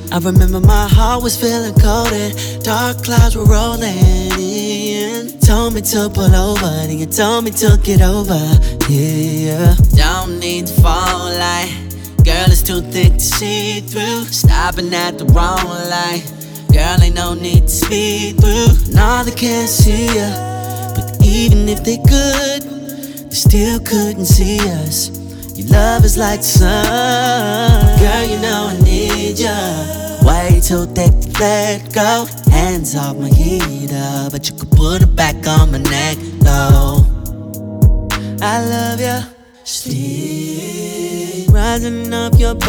I remember my heart was feeling cold and dark clouds were rolling in. Told me to pull over, then you told me to get over, yeah. Don't need the phone light, girl, it's too thick to see through. Stopping at the wrong light, girl, ain't no need to speed through. No, they can't see ya, but even if they could, they still couldn't see us. Your love is like the sun, girl, you know I need ya. Way too thick to let go. Hands off my heater, but you could put it back on my neck, though. I love ya, still rising up your